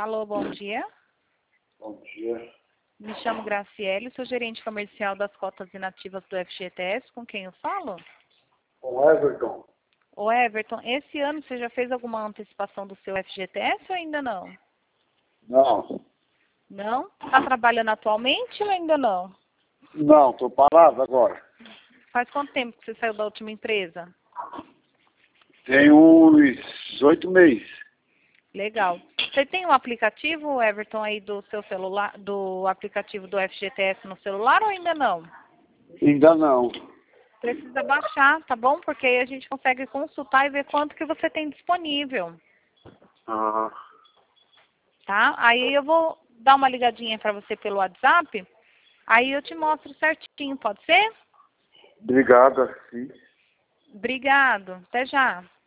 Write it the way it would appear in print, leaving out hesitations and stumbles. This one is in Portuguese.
Alô, bom dia. Bom dia. Me chamo Graciele, sou gerente comercial das cotas inativas do FGTS. Com quem eu falo? Com Everton. Ô Everton, esse ano você já fez alguma antecipação do seu FGTS ou ainda não? Não. Não? Está trabalhando atualmente ou ainda não? Não, estou parado agora. Faz quanto tempo que você saiu da última empresa? Tem uns 8 meses. Legal. Você tem um aplicativo, Everton, aí do seu celular, do aplicativo do FGTS no celular ou ainda não? Ainda não. Precisa baixar, tá bom? Porque aí a gente consegue consultar e ver quanto que você tem disponível, Ah, tá? Aí eu vou dar uma ligadinha para você pelo WhatsApp, aí eu te mostro certinho, pode ser? obrigado, sim. Obrigado. Até já.